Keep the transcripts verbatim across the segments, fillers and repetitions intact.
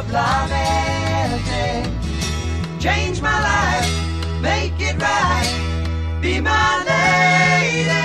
of La Verde. Change my life, make it right, be my lady.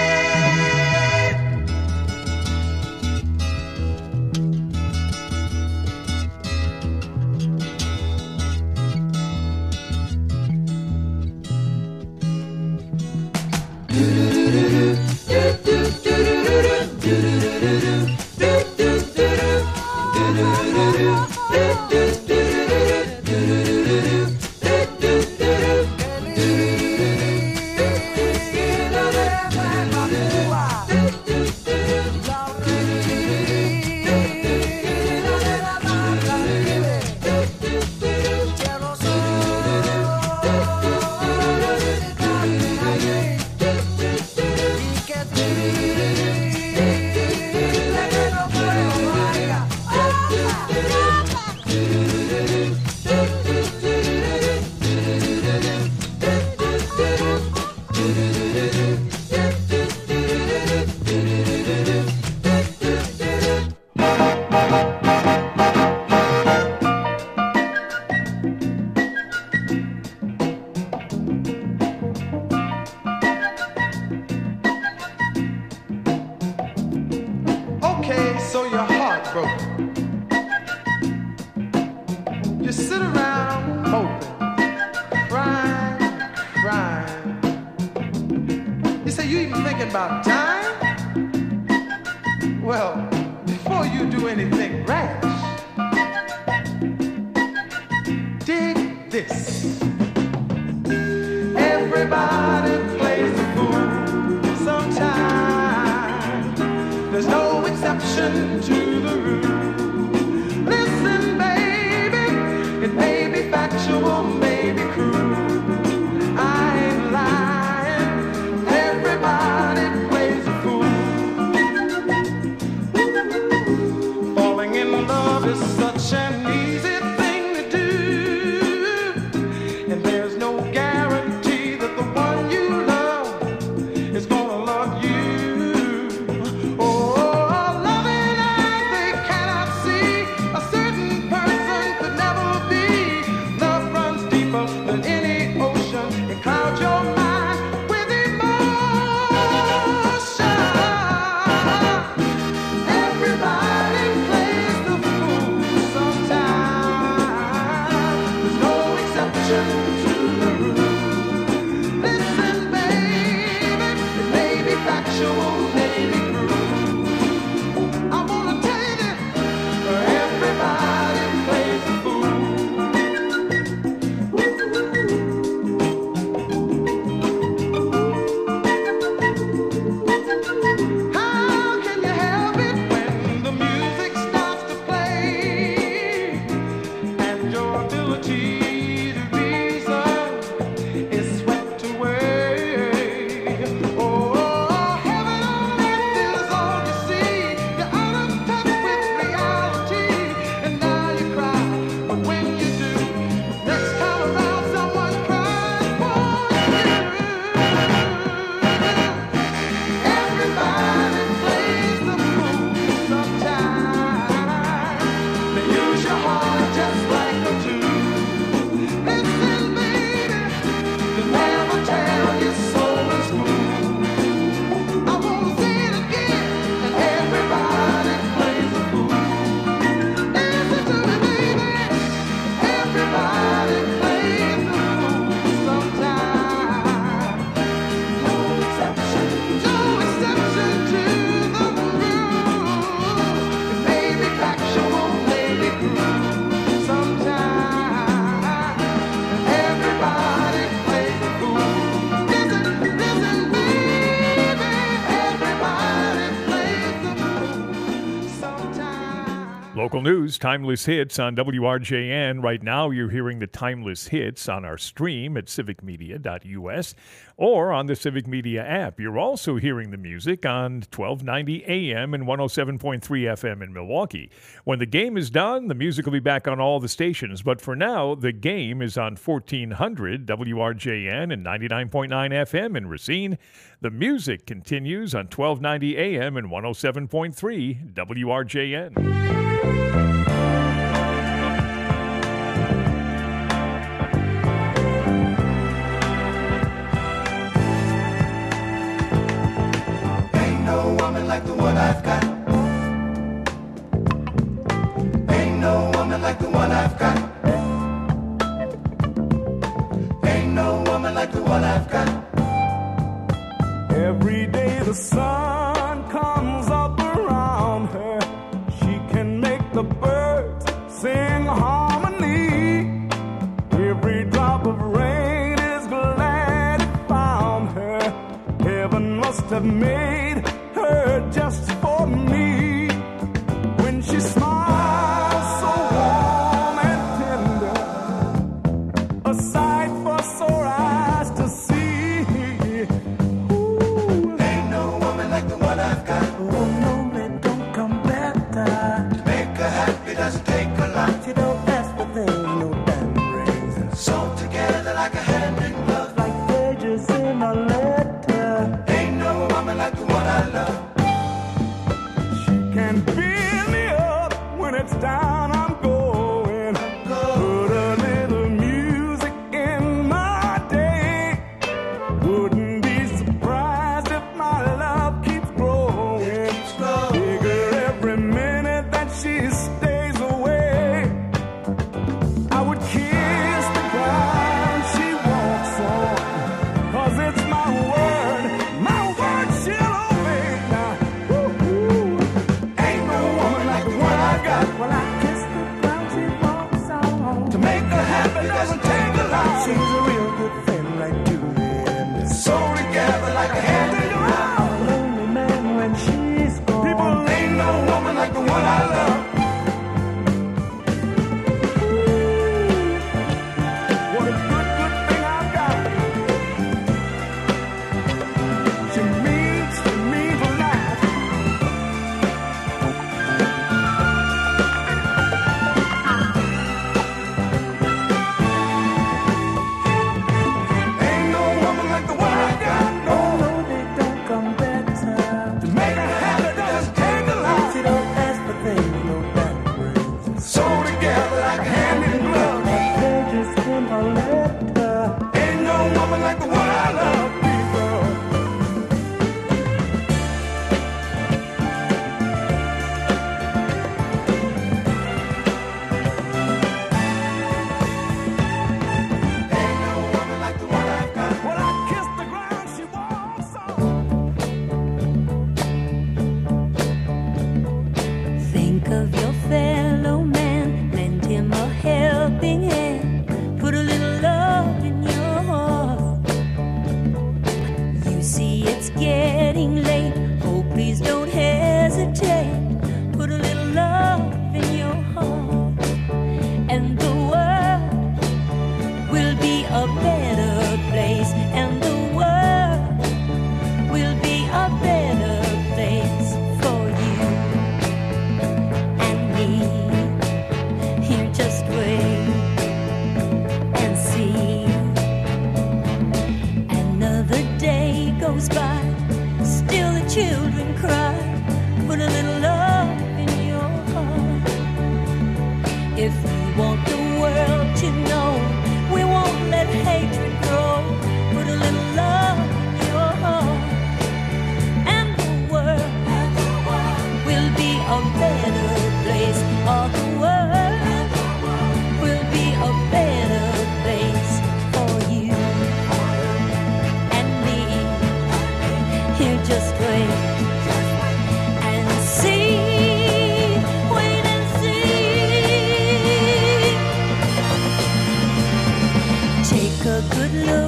Local news, Timeless Hits on W R J N. Right now, you're hearing the Timeless Hits on our stream at civic media dot U S or on the Civic Media app. You're also hearing the music on twelve ninety A M and one oh seven point three F M in Milwaukee. When the game is done, the music will be back on all the stations. But for now, the game is on fourteen hundred W R J N and ninety-nine point nine F M in Racine. The music continues on twelve ninety A M and one oh seven point three W R J N. like the one I've got. Ain't no woman like the one I've got. Every day the sun comes up around her. She can make the birds sing harmony. Every drop of rain is glad it found her. Heaven must have made her just for me. When she smiles so warm and tender, a sight for sore eyes to see. Ooh. Ain't no woman like the one I've got. Oh no, it don't come better. To make her happy doesn't take a lot. You don't ask for things, no diamond rings. Sewn together like a hand in glove. Like pages in a letter. Ain't no woman like the one I love. She can build me up when it's down, I'm going. Put a little music in my day. Wouldn't be surprised if my love keeps growing. Bigger every minute that she stays away. I would kiss the ground she walks on, 'cause it's my word, my word she'll obey. Now, woo-hoo. Ain't no woman like the one I've got. Well, I kiss the ground she walks on. To make her happy doesn't take a lot. She's a real good friend like Julian. Sewn together like a hand in glove. A lonely man when she's gone. People, ain't no woman like the one I love. What a good, good thing I've got. She means, she means a lot. Ain't no woman like the one I got. No, No, they don't come better. to make her happy doesn't take a lot. She don't ask for things, no diamond rings. Sewn together like a hand in glove. Pages in a letter. Ain't no woman like the one I love, people. Ain't no woman like the one I've got. Well, I kiss the ground she walks on. Think of your fellow man, lend him a helping hand, put a little love in your heart. You see it's getting late, oh please don't hesitate, put a little love in your heart, and the world will be a better place, and the world will be a better place for you and me. Here, just wait and see. Another day goes by, still the children cry. Put a little love in your heart. If you want the world to know, we won't let hatred grow. Put a little love in your heart, and the world will be a better place. All the world will be a better place for you and me. Here, just wait and see. Wait and see. Take a good look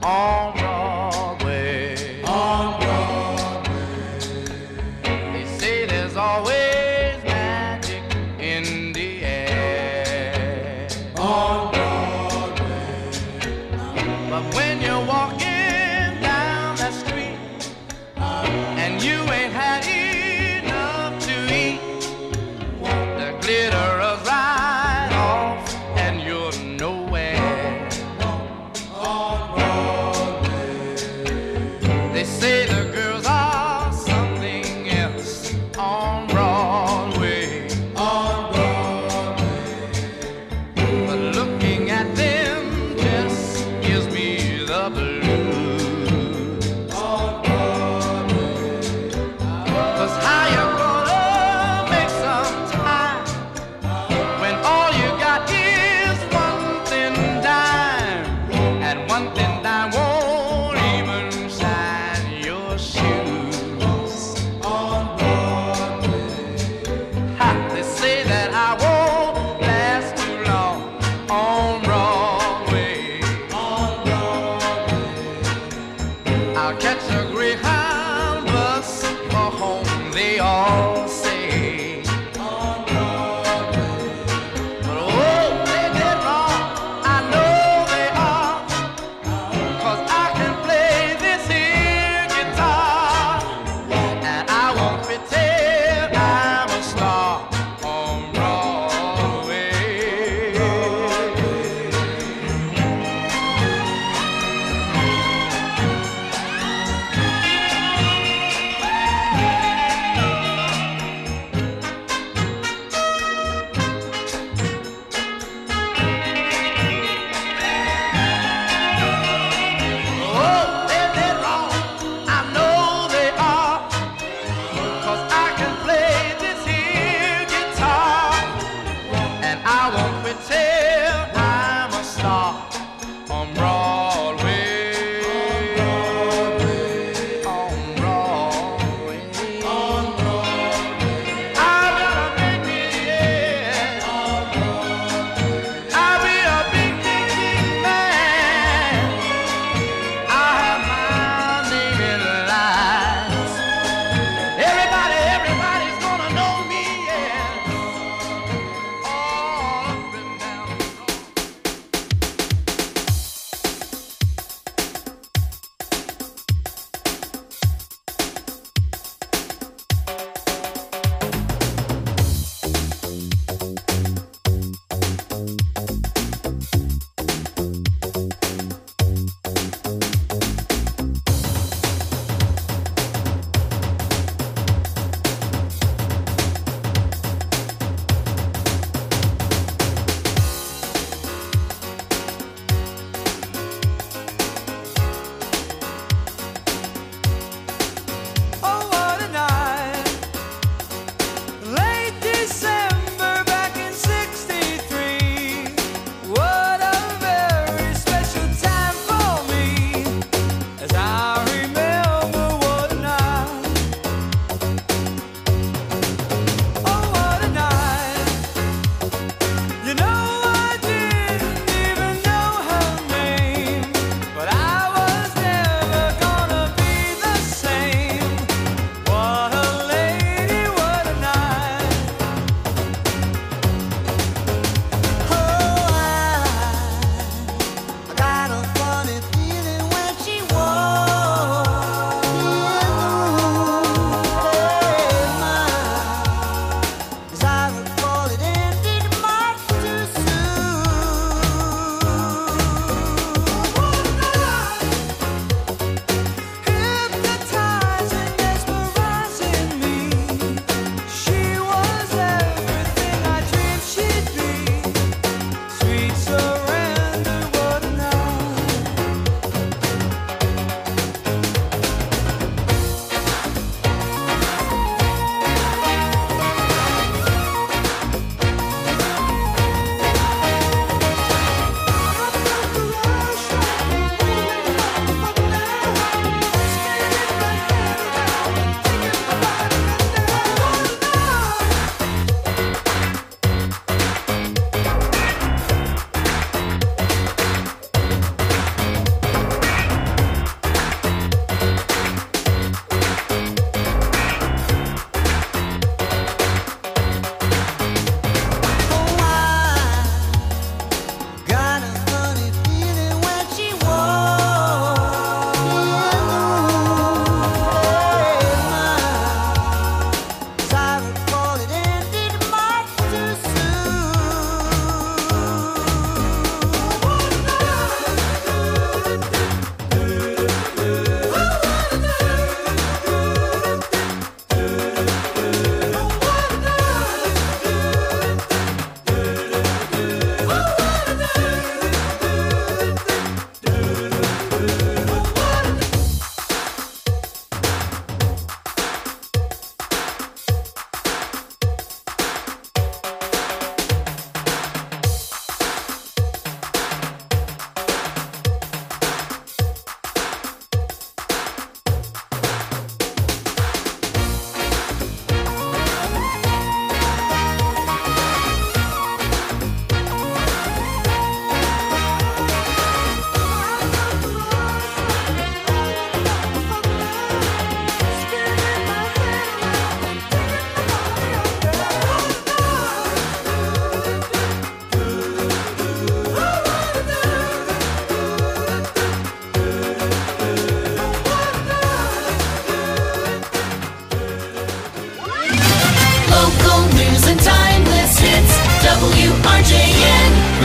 on Broadway. On Broadway. They say there's always magic in the air. On Broadway. But when you're walking down that street and you ain't had enough to eat, the glitter is right off and you're nowhere. On Broadway. They say the girls are something else on Broadway. On Broadway. But looking at them just gives me the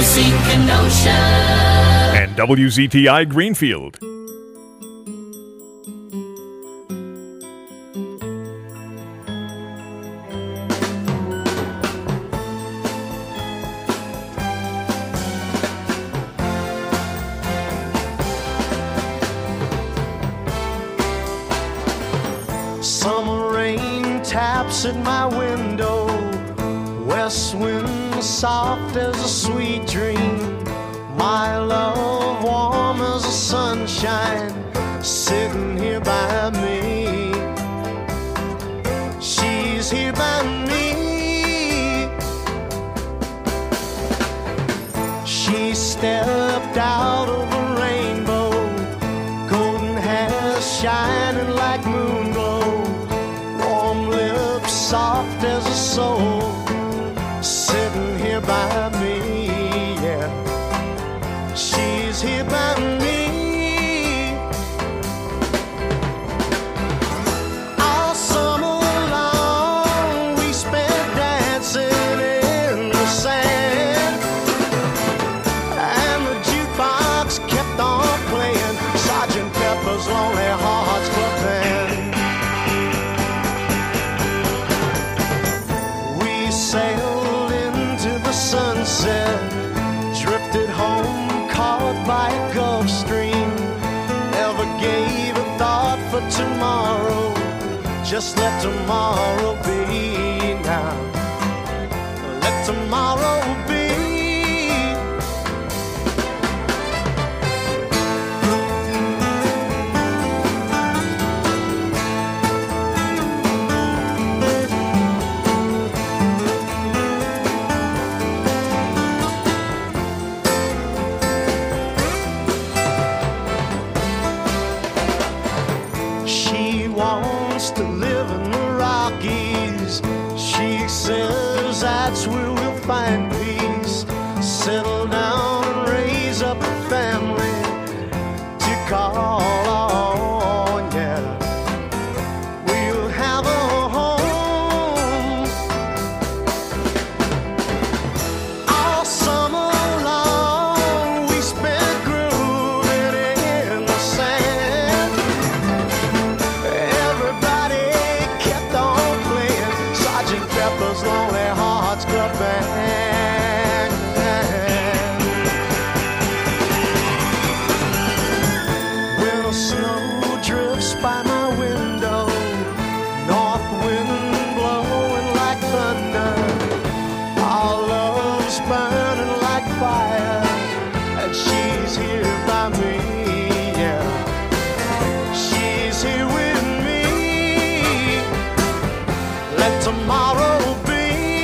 sink an ocean. And W Z T I Greenfield. Summer rain taps at my window, west wind soft as a sweet dream. My love warm as the sunshine, sitting here by me. She's here by me. She stepped out of the rainbow, golden hair shining like moon glow, warm lips soft as a soul, sitting here by me, yeah. She's here by me. All summer long we spent dancing in the sand, and the jukebox kept on playing Sergeant Pepper's Lonely Hearts Club Band. We sailed into the sunset, drifted home caught by a Gulf Stream. Never gave a thought for tomorrow, just let tomorrow be now. Let tomorrow be. She wants to live in the Rockies. She says that's where we'll find peace. Settle down and raise up a family to call on, yeah. We'll have a home. All summer long we spent grooving in the sand. Everybody kept on playing Sergeant Pepper's Lonely Hearts Club Band. When the snow drifts by my window, north wind blowing like thunder, our love's burning like fire, and she's here by me, yeah. She's here with me. Let tomorrow be.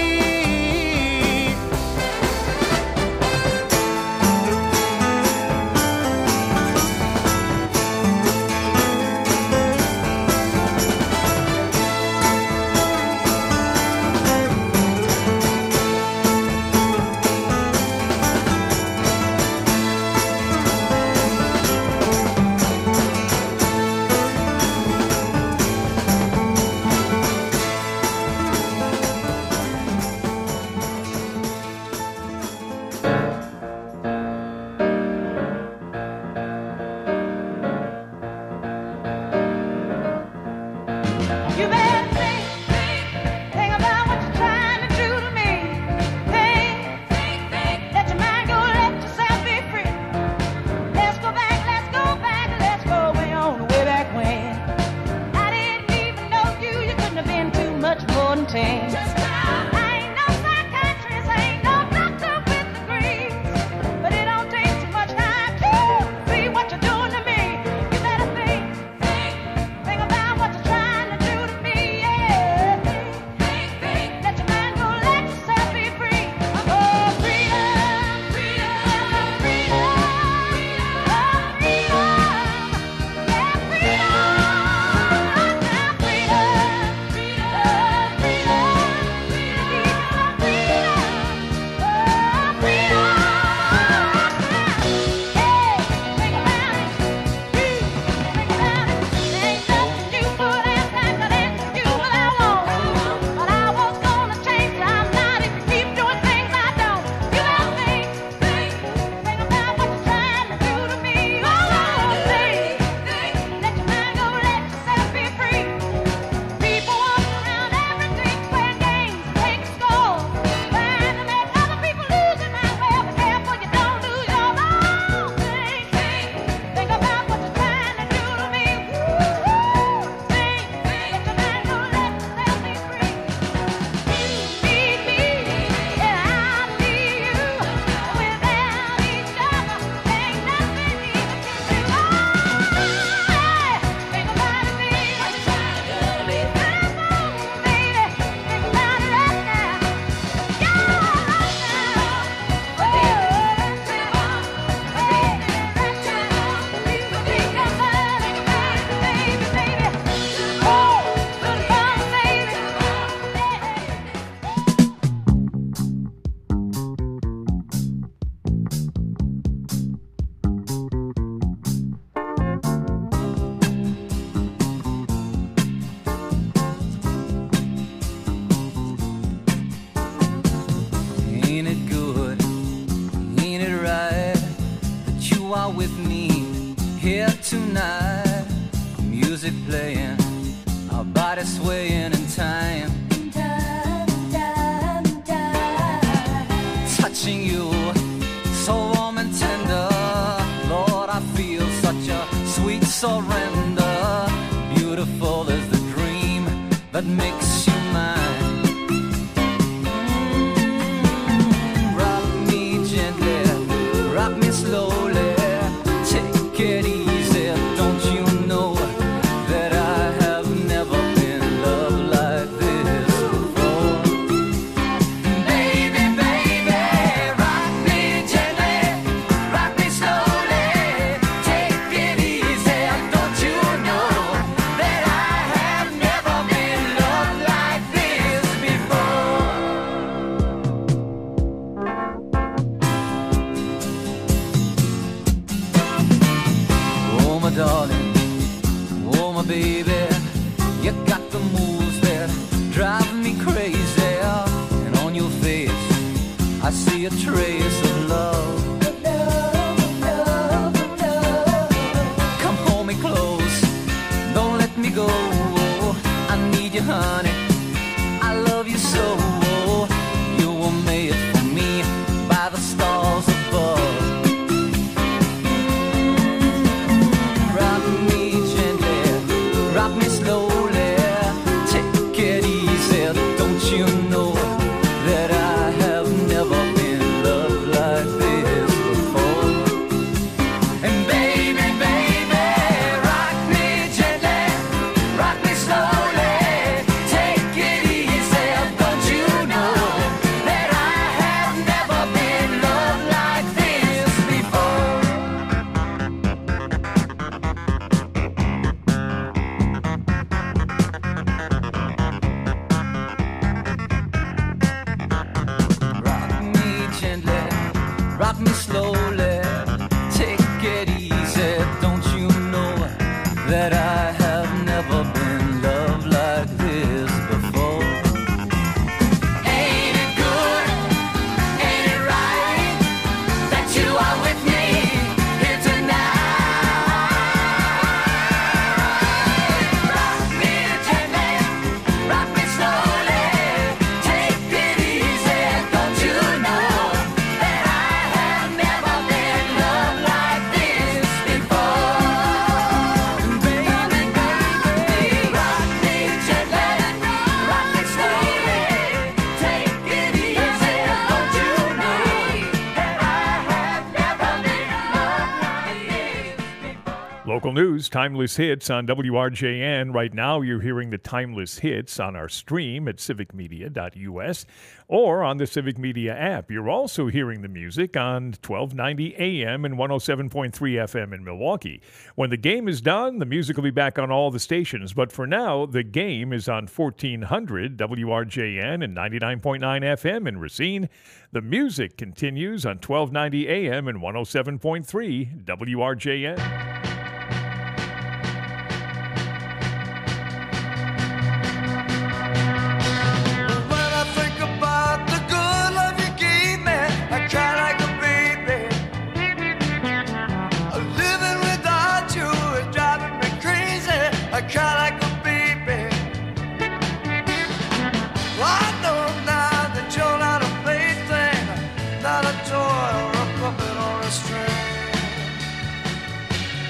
you are with me here tonight. Music playing, our bodies swaying in time. Touching you, so warm and tender. Lord, I feel such a sweet surrender. Beautiful is the dream that makes you mine. Mm, rock me gently, rock me slowly. Take it easy, don't you know that I have never been loved like this before? Baby, baby, rock me gently, rock me slowly. Take it easy, don't you know that I have never been loved like this before? Oh, my darling, oh, my baby, you got the moves that drive me crazy. And on your face, I see a trace of love. Come hold me close, don't let me go. I need you, honey, I love you so. You were made for me by the stars above. Rock me gently, rock me slowly. Take it easy, don't you know that I have never been loved like this before? And baby, baby, rock me gently, rock me slowly. Take it easy, don't you know that I have never been loved like this before? Rock me gently, rock me slowly. Take it easy, don't you know that I have never been loved like this before? Ain't it good? Ain't it right that you are with me here tonight? Rock me gently, rock me slowly. Take it easy, don't you know that I have never been loved like this before? Baby, baby, rock me gently, rock me slowly. Take it easy, don't you know that I have never been loved like this before? Local news, timeless hits on W R J N. Right now, you're hearing the timeless hits on our stream at civic media dot U S or on the Civic Media app. You're also hearing the music on twelve ninety A M and one oh seven point three F M in Milwaukee. When the game is done, the music will be back on all the stations. But for now, the game is on fourteen hundred W R J N and ninety-nine point nine F M in Racine. The music continues on twelve ninety A M and one oh seven point three W R J N. When I think about the good love you gave me, I cry like a baby. Living without you is driving me crazy. I cry like a baby. I know now that you're not a plaything, not a toy or a puppet or a string.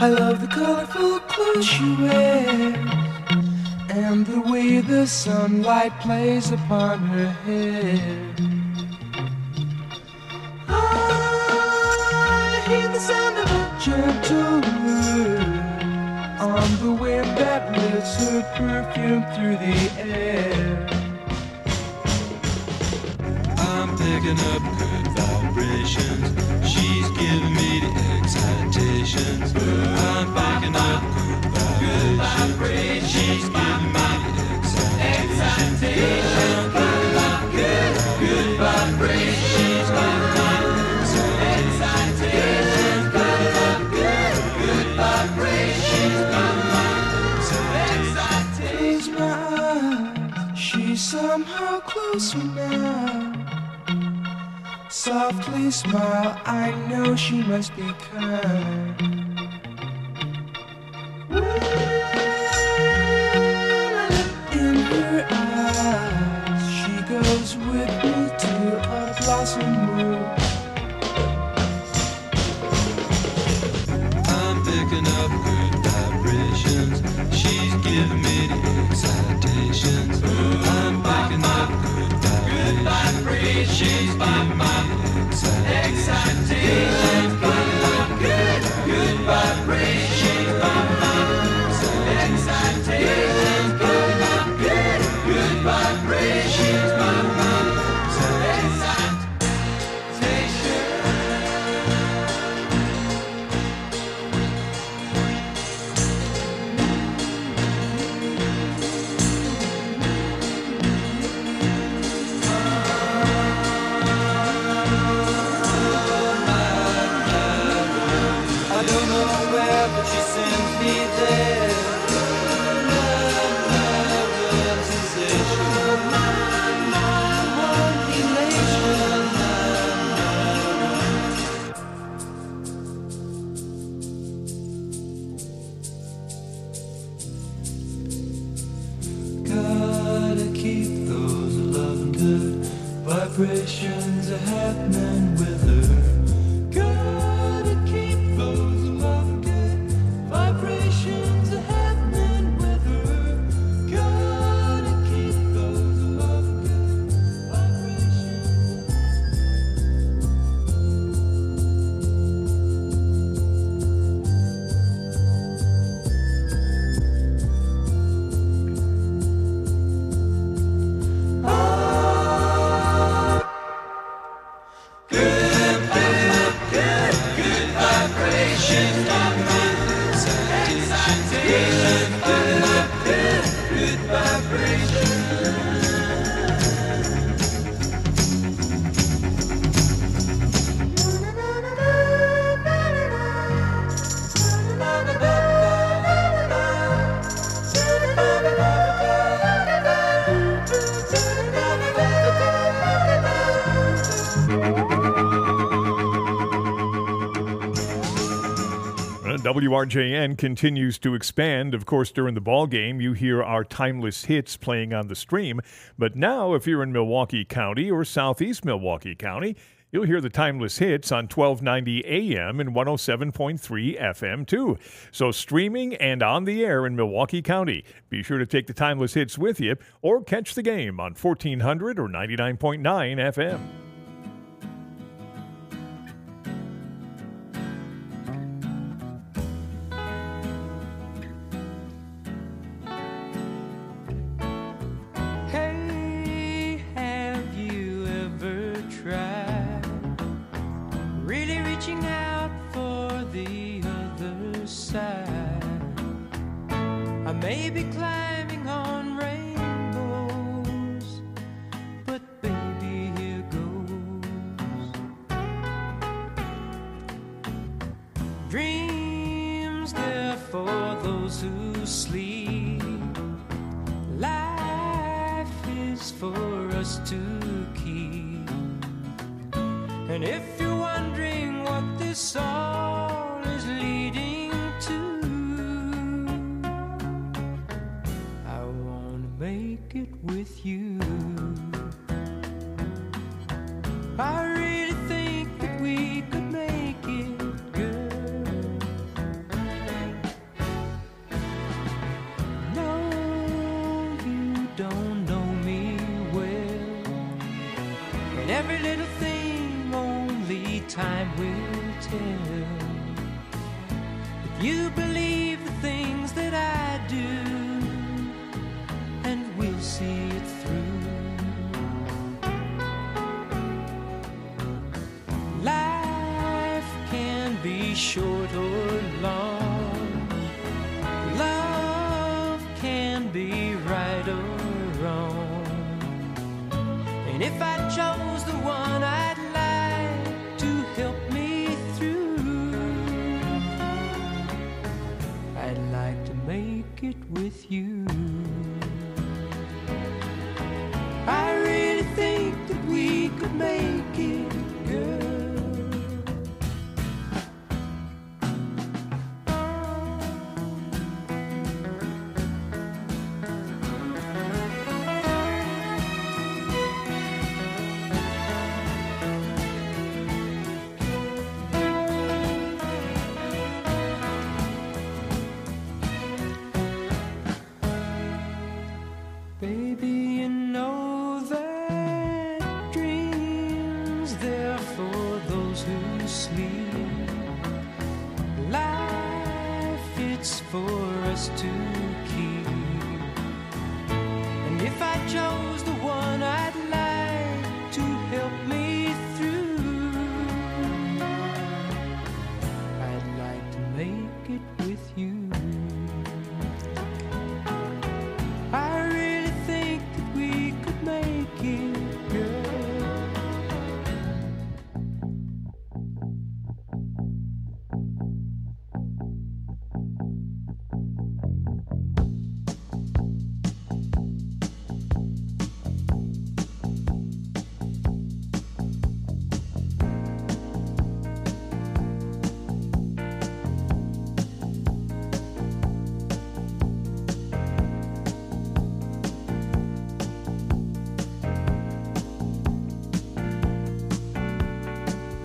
I love the colorful clothes she wears and the way the sunlight plays upon her hair. I hear the sound of a gentle word on the wind that lifts her perfume through the air. I'm picking up good vibrations. She's giving me the excitations. I'm picking up good vibrations. She's giving me the excitations. I'm picking up good, good vibrations. She's giving me the excitations. Picking up good, good vibrations. She's giving me the excitations. Close my eyes, she's somehow closer now. Softly smile, I know she must be kind. In her eyes, she goes with me to a blossom room. I'm picking up good vibrations. She's giving me the excitations. I'm picking up good vibrations. She's giving me excitations. Picking up good, good vibrations. She's giving me excitations. Picking up good, good vibrations. She's giving me excitations. I don't know where, but she sends me there. Love, love, realization. My, my, one elation. Gotta keep those loving good vibrations are happening with her. Gotta keep those loving good vibrations are happening with her. Gotta keep those loving good vibrations. W R J N continues to expand. Of course, during the ball game, you hear our timeless hits playing on the stream. But now, if you're in Milwaukee County or southeast Milwaukee County, you'll hear the timeless hits on twelve ninety A M and one oh seven point three F M, too. So streaming and on the air in Milwaukee County. Be sure to take the timeless hits with you or catch the game on fourteen hundred or ninety-nine point nine F M. Hey, have you ever tried really reaching out for the other side? I may be climbing on rainbows, but baby, here goes. Dreams, they're for those who sleep. Life is for us to keep. And if you're wondering what this all is leading to, I wanna make it with you. I really think that we could make it, girl. You believe the things that I do, and we'll see it through. Life can be short or long. Love can be right or wrong. And if I chose the one I'd like to help me through, I'd like to make it with you. I really think that we could make it, girl. Baby, you know that dreams, they're for those who sleep. Life, it's for us to keep. And if I chose the one I'd like to help me through, I'd like to make it with you. I really think that we could make it, girl.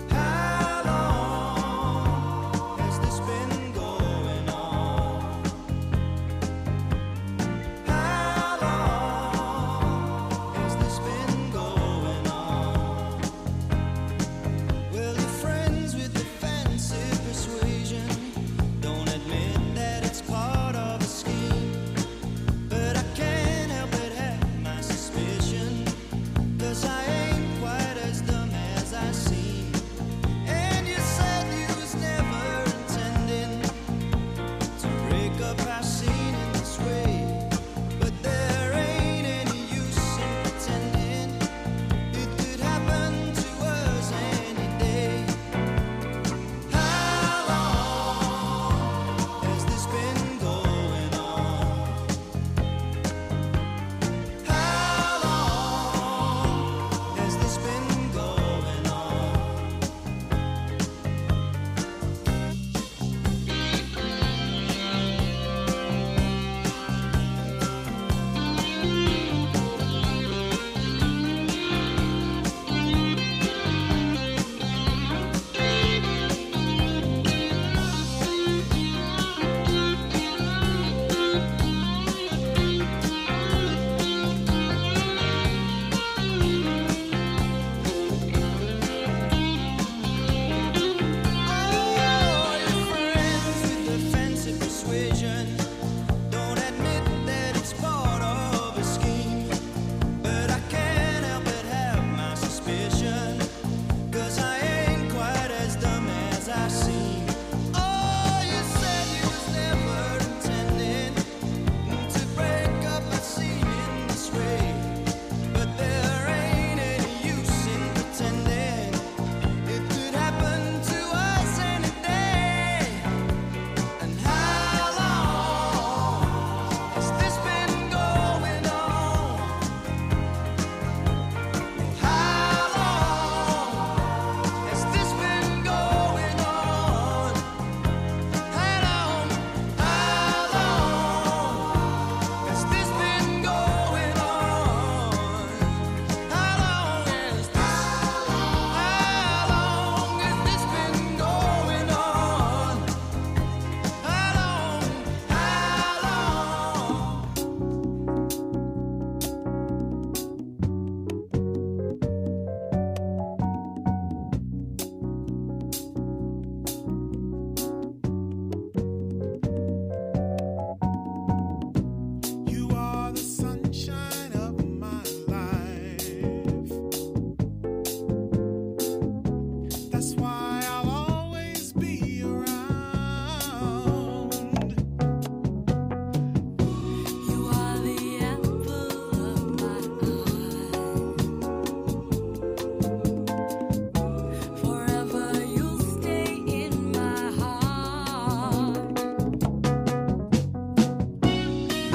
How long has this been going on?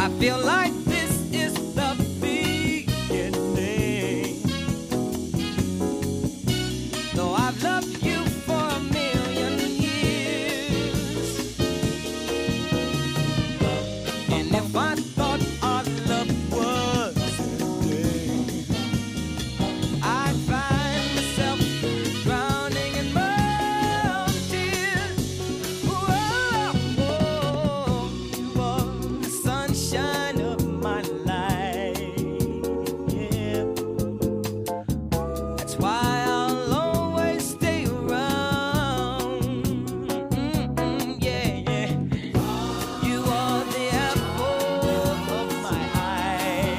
I feel like this is the beginning. Though I've loved you for a million years, and if I thought our love was today, I'd find myself drowning in my own tears. Whoa, whoa, you are the sunshine of my life. Yeah. That's why I'll always stay around. Mm-mm, yeah, yeah. You are the apple of my eye.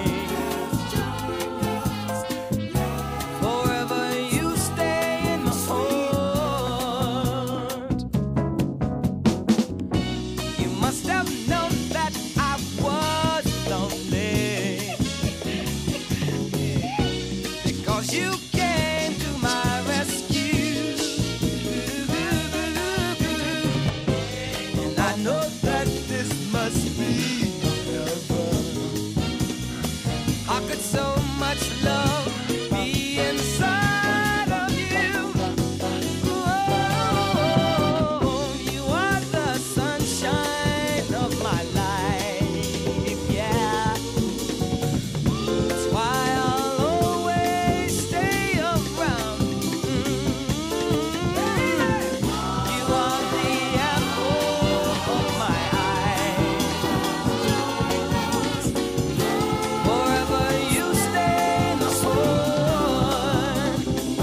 Forever you stay in my heart. You must have known that I was lonely, because you came to my rescue. And I know that this must be heaven. How could so much love be inside of you? Oh, you are the sunshine of my life, yeah. That's why I'll always stay around. Mm. You are the apple of my eye. Forever you stay in my heart.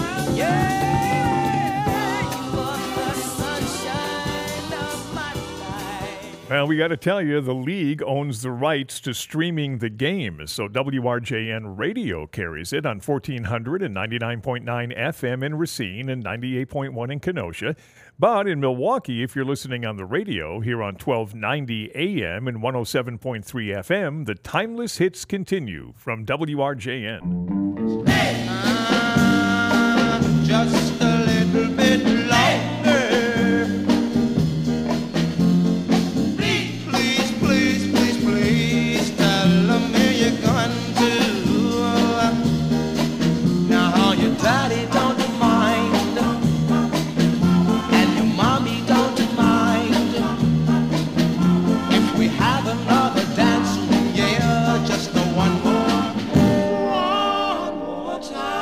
Yeah, you are the sunshine of my life. Well, we got to tell you, the league owns the rights to streaming the game, so W R J N Radio carries it on fourteen hundred and ninety-nine point nine F M in Racine and ninety-eight point one in Kenosha. But in Milwaukee, if you're listening on the radio, here on twelve ninety A M and one oh seven point three F M, the timeless hits continue from W R J N. Just a little bit longer. Please, please, please, please, please tell me you're going to. Now your daddy don't mind, and your mommy don't mind, if we have another dance, yeah, just the one more, one more time.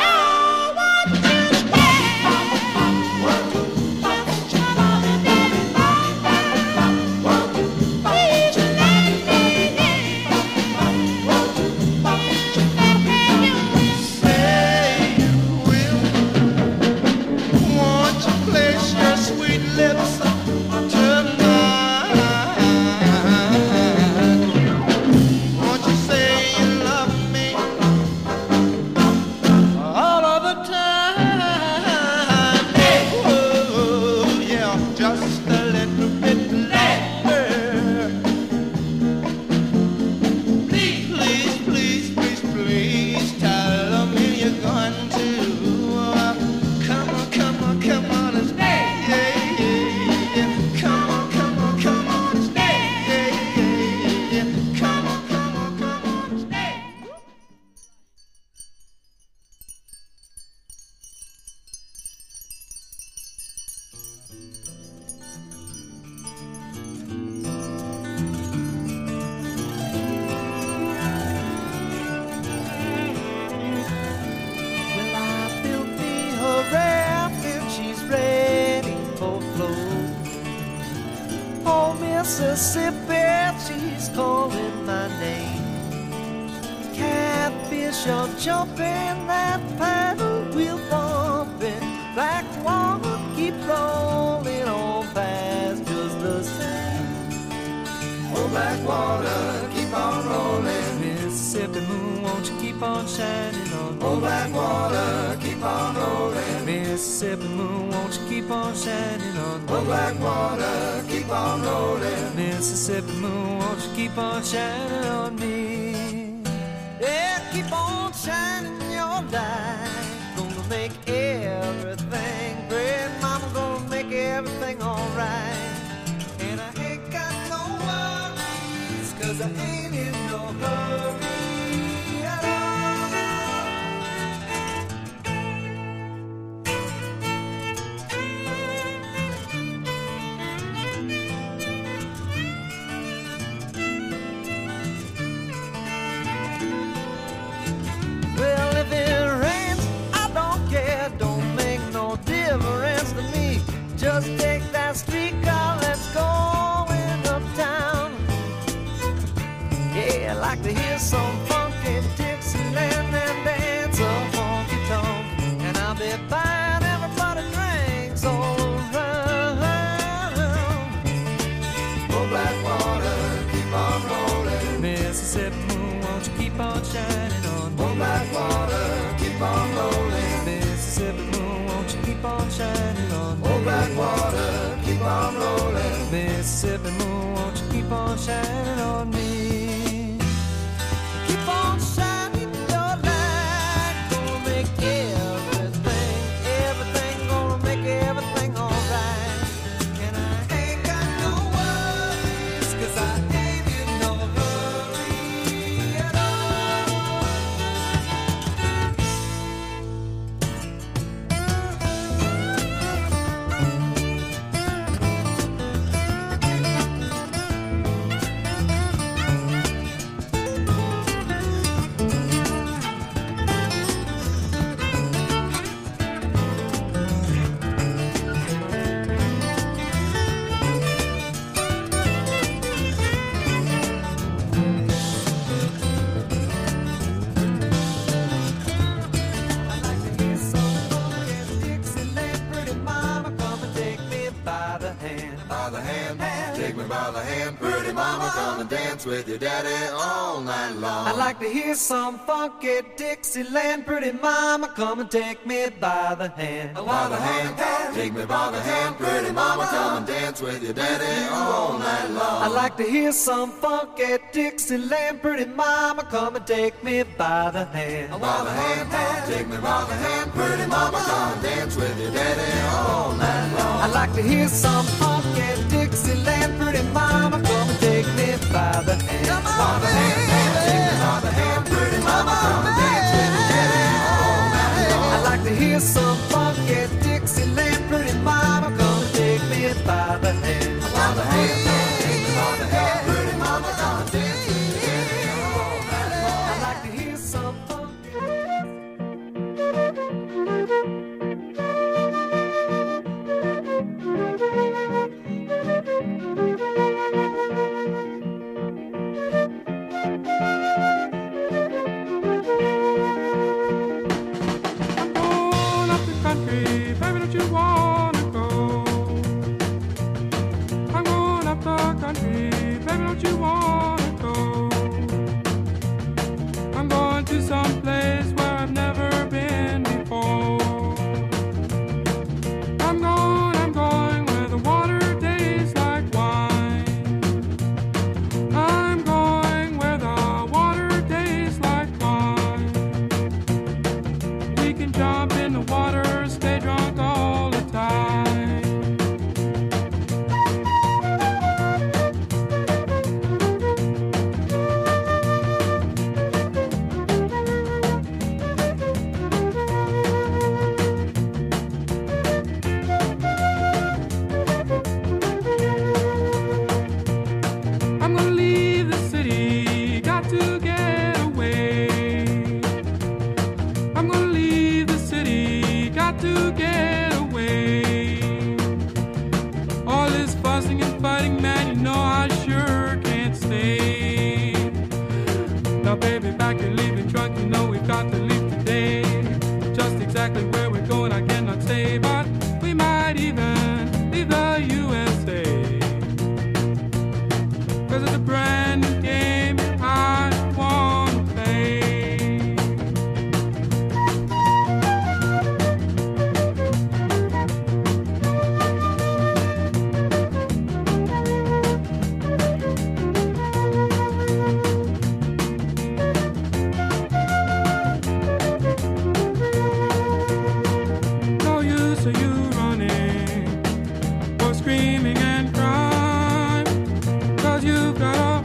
Say you will. Won't you place your sweet lips tonight? Won't you say you love me all of the time? Oh, yeah, just a little bit longer. Please, please, please, please, please tell me you're going to. Come on, come on, come on and stay. Yeah, yeah, yeah. Come on, come on, come on and stay. Yeah, yeah, yeah. Come on, come on, come on and stay. Well, I will be her raft if she's ready for flow. Oh, Mississippi, she's calling my name. Catfish are jumping, that paddle wheel bumping. Black water keep rolling on past just the same. Oh, black water keep on rolling. Mississippi moon, won't you keep on shining on me? Oh, black water keep on rolling. Mississippi moon, won't you keep on shining on me? Oh, black water keep on rolling. Mississippi moon, won't you keep on shining on me? Yeah, keep on shining your light. Gonna make everything great. Mama gonna make everything alright. And I ain't got no worries, cause I ain't in no like to hear some funky Dixieland and dance a honky tonk. And I'll be buying everybody drinks all around. Oh, Blackwater, keep on rolling. Mississippi moon, won't you keep on shining on me? Oh, Blackwater, keep on rolling. Mississippi moon, won't you keep on shining on me? Oh, Blackwater, keep on rolling. Mississippi moon, won't you keep on shining on me? Keep on shining your light, gonna make everything, everything, gonna make everything alright. And I ain't got no worries, 'cause I ain't in no hurry at all. With your daddy all night long. I'd like to hear some funky Dixieland. Pretty mama, come and take me by the hand. By the hand, take me by the hand. Pretty mama, come and dance with your daddy all night long. I'd like to hear some funky Dixieland. Pretty mama, come and take me by the hand. By the hand, take me by the hand. Pretty mama, come and dance with your daddy all night long. I'd like to hear some funky Dixieland. Pretty mama, come and take me by the hand. Come on, by the hand, take me by the hand. Pretty mama, come and dance with your daddy all night long. I'd like to hear some funky Dixieland. Pretty mama, come and take me by the hand. By the hand, take me by the hand. Pretty mama, come and dance with your daddy all night long. I'd like to hear some funky. Someplace where I've never been before. I'm going, I'm going where the water tastes like wine. I'm going where the water tastes like wine. We can jump in the water, stay drunk all the time. To get away. All this fussing and fighting, man, you know I sure can't stay. Now baby, back your leaving truck, you know we've got to leave today. Just exactly where we're going I cannot say, but we might even leave the U S A. Cause it's a brand new game I wanna play. Screaming and crying, 'cause you've got a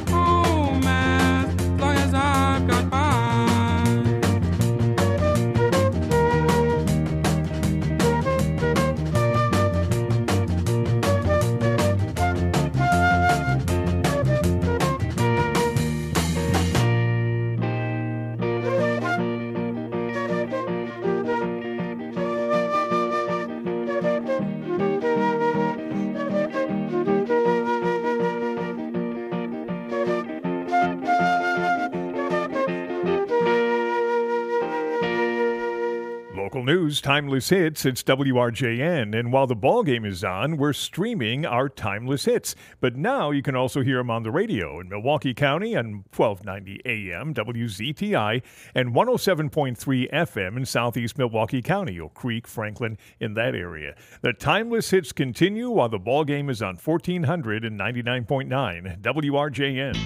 news, timeless hits, it's W R J N. And while the ball game is on, we're streaming our timeless hits. But now you can also hear them on the radio in Milwaukee County on twelve ninety A M, W Z T I, and one oh seven point three F M in southeast Milwaukee County, Oak Creek, Franklin, in that area. The timeless hits continue while the ball game is on fourteen hundred and ninety-nine point nine W R J N.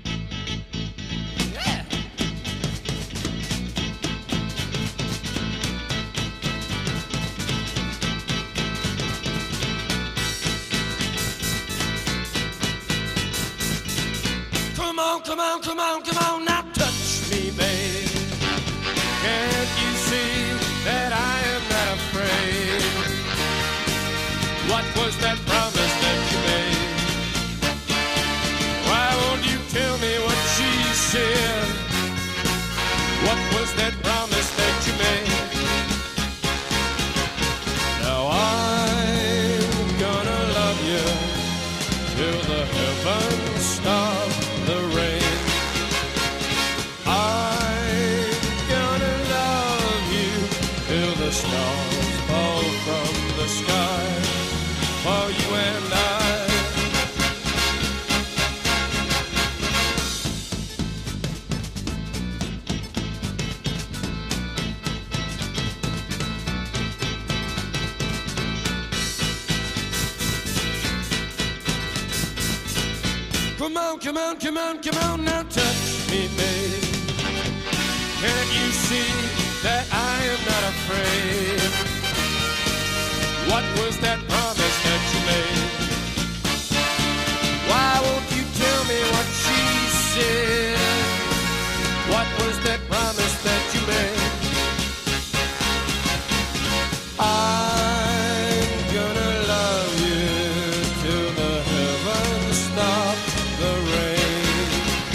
Come on, come on, come on, come on, now touch me, babe. Can't you see that I am not afraid? What was that promise that you made? Why won't you tell me what she said? What was that promise that you made? Now I'm gonna love you till the heavens stop the rain. I'm gonna love you till the stars fall from the sky for you and I. Come on, come on, come on, come on, now touch me, babe. Can't you see that I am not afraid? What was that promise that you made? Why won't you tell me what she said? What was that promise that you made? I'm gonna love you till the heavens stop the rain.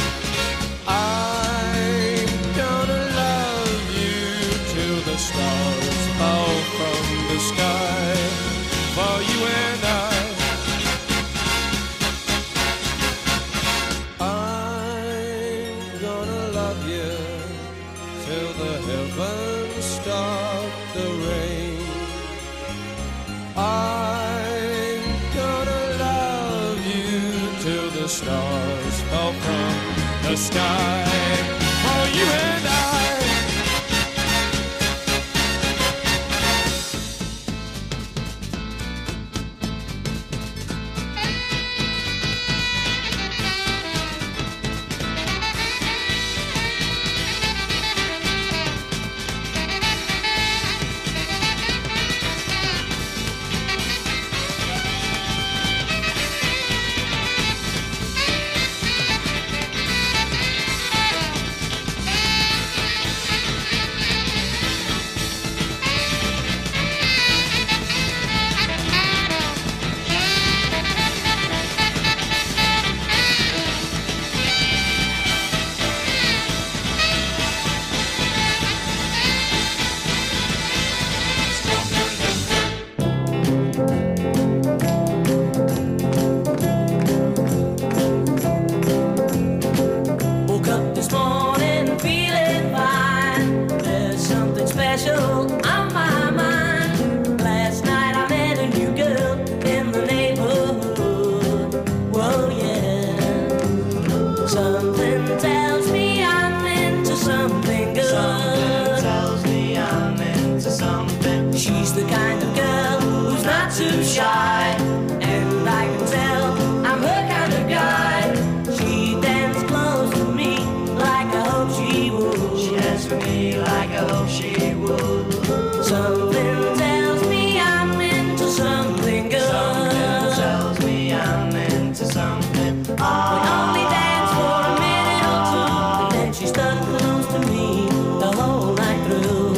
I'm gonna love you till the stars fall from the sky for you and I. I'm gonna love you till the heavens stop the rain. I'm gonna love you till the stars fall from the sky for you and I. Woke up this morning feeling fine. There's something special on my mind. Last night I met a new girl in the neighborhood. Whoa, yeah. Something tells me I'm into something good. Something tells me I'm into something. She's the kind of girl who's not too shy, and I can tell I'm her kind of guy. She danced close to me like I hope she would. She danced for me like I hope she would. Something tells me I'm into something good. Something tells me I'm into something. We only danced for a minute or two, and then she stuck close to me the whole night through.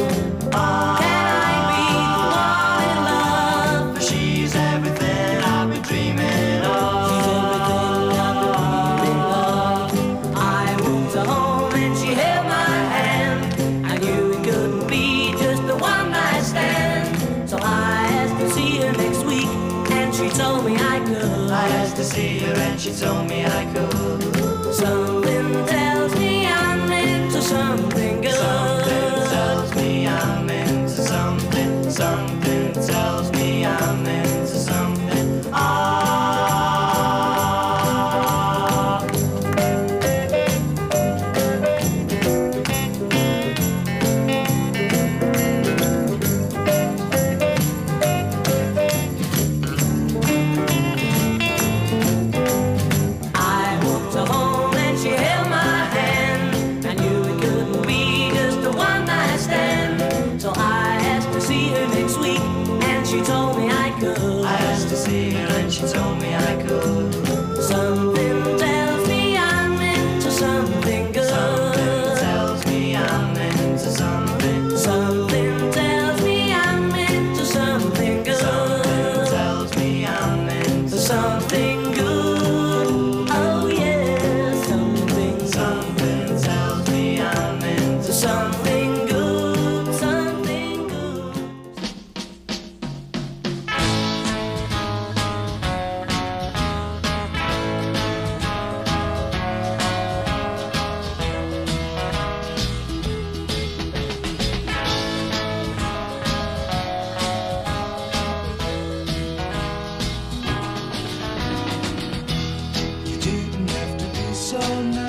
Can I be the one in love? For she's everything I've been dreaming of. She's everything I've been dreaming of. I went to home and she held my hand. I knew it couldn't be just the one night stand. So I asked to see her next week, and she told me I could. I asked to see her and she told me I could. Something tells me I'm into something good. Something tells me I'm into something so nice.